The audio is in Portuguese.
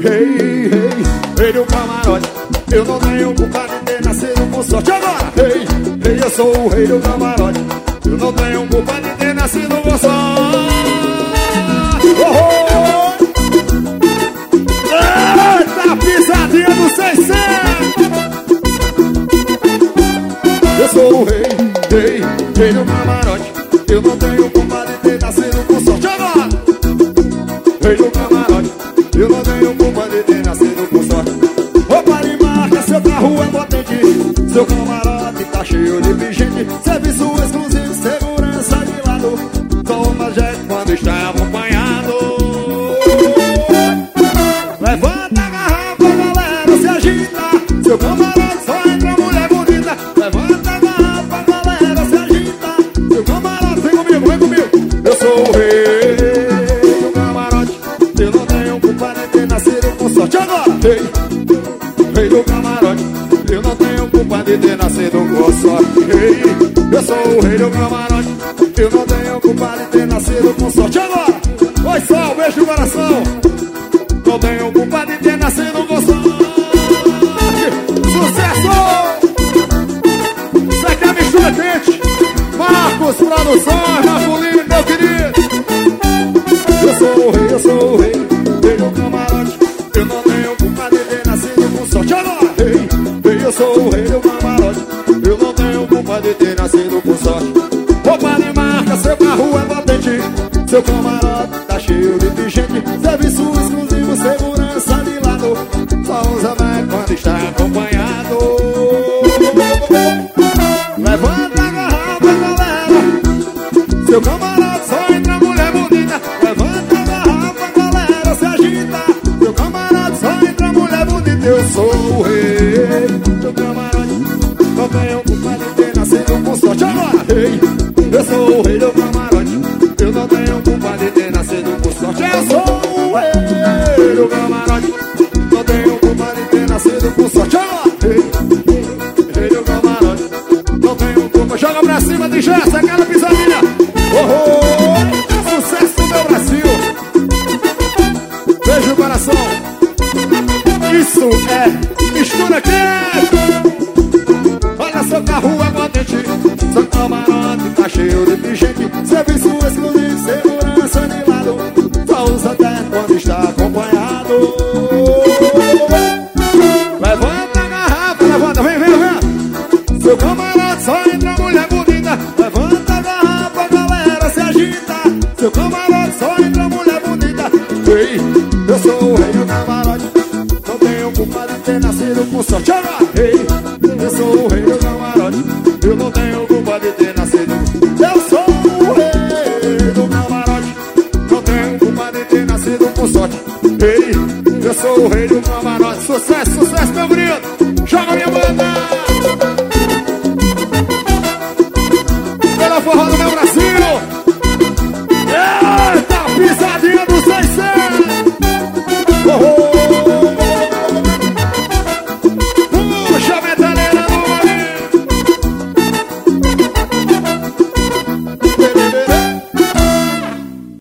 Rei, rei, rei do camarote. Eu não tenho culpa de ter nascido com sorte. Agora, rei, rei, eu sou o rei do camarote. Eu não tenho culpa de ter nascido com sorte. Eita, pisadinha do 600. Eu sou o rei, rei, rei do camarote. Eu não tenho culpa de ter nascido com sorte. Agora, rei do camarote. Eu não tenho culpa de ter nascido com sorte. Roupa de marca, seu carro é potente. Seu camarote tá cheio de gente. Serviço exclusivo, segurança de lado. Toma jet quando está acompanhado. Levanta a garrafa, galera, se agita. Seu camarote só entra mulher bonita. Levanta a garrafa, galera, se agita. Seu camarote, vem comigo, vem comigo. Eu sou o rei do camarote. Eu não tenho culpa de ter nascido com sorte. Agora, rei, rei do camarote. Eu não tenho culpa de ter nascido com sorte. Rei, eu sou o rei do camarote. Eu não tenho culpa de ter nascido com sorte. Agora, oi sol, beijo no coração. Não tenho culpa de ter nascido com sorte. Sucesso! Isso aqui é a mistura quente. Marcos Produções, Marcolino, meu querido. Eu sou o rei, eu sou o rei, rei do camarote. Eu não tenho culpa de ter nascido com sorte. Agora, rei, rei, eu sou o rei do camarote. Eu não tenho culpa de ter nascido com sorte. Roupa de marca, seu carro é potente. Seu camarote tá cheio de gente. Serviço exclusivo, segurança de lado. Só usa mais quando está acompanhado. Levanta a garrafa, galera. Seu camarote só entra mulher bonita. Levanta a garrafa, galera, se agita. Seu camarote só entra mulher bonita. Eu sou o rei do camarote. Não tenho culpa de ter nascido com sorte. Agora, rei, eu sou o rei do camarote. Eu não tenho culpa de ter nascido com sorte. Eu sou o rei do camarote. Não tenho culpa de ter nascido com sorte. Agora, rei, rei do camarote. Não tenho culpa. Joga pra cima de Jessa, aquela pisadinha. Sucesso do meu Brasil. Beijo no coração. Isso é mistura quente. Olha, seu carro é potente. Seu camarote tá cheio de gente. Serviço exclusivo, segurança de lado. Só usa até quando está acompanhado. Levanta a garrafa, levanta, vem, vem, vem. Seu camarote só entra mulher bonita. Levanta a garrafa, galera, se agita. Seu camarote só entra mulher bonita. Ei, eu sou o rei do camarote. Não tenho culpa de ter nascido com sorte. Agora, ei, eu sou o rei do camarote. Eu não tenho culpa de ter nascido. Eu sou o rei do camarote. Não tenho culpa de ter nascido com sorte. Ei, eu sou o rei do camarote. Sucesso, sucesso, meu querido.